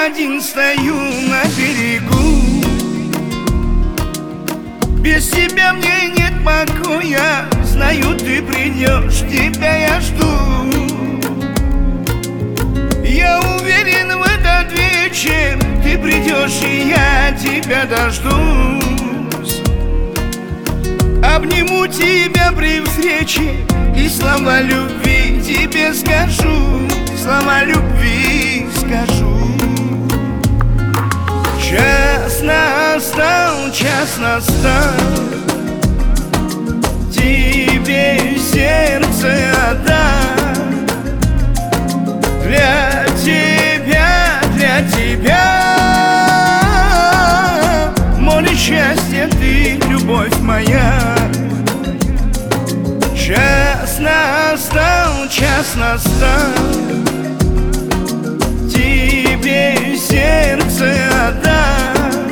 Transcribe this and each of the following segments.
один стою на берегу. Без тебя мне нет покоя, знаю, ты придешь, тебя я жду. Я уверен, в этот вечер ты придешь, и я тебя дождусь. Обниму тебя при встрече и слова любви тебе скажу, слова любви скажу. Час настал, час настал, тебе сердце отдам. Для тебя море счастья, ты любовь моя. Час настал, тебе сердце отдам.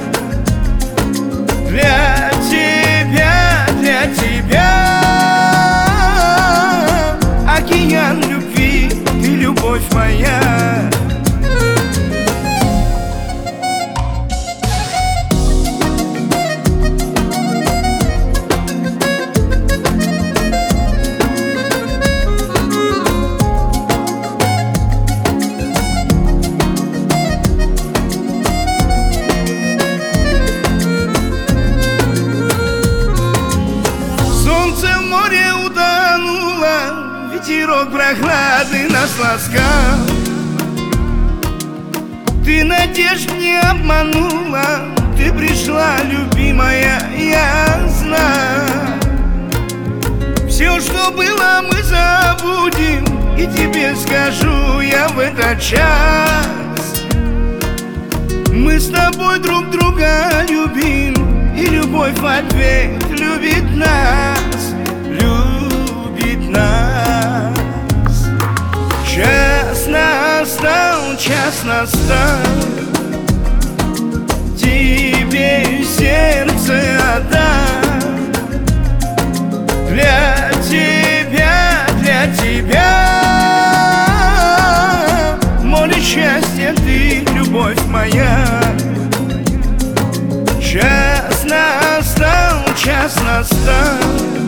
Для тебя океан любви, ты любовь моя. Ветерок прохладный нас ласкал. Ты надежд не обманула, ты пришла, любимая, я знаю. Все, что было, мы забудем, и тебе скажу я в этот час. Мы с тобой друг друга любим, и любовь в ответ любит нас, любит нас. Час настал, тебе сердце отдам. Для тебя море счастья, ты любовь моя. Час настал,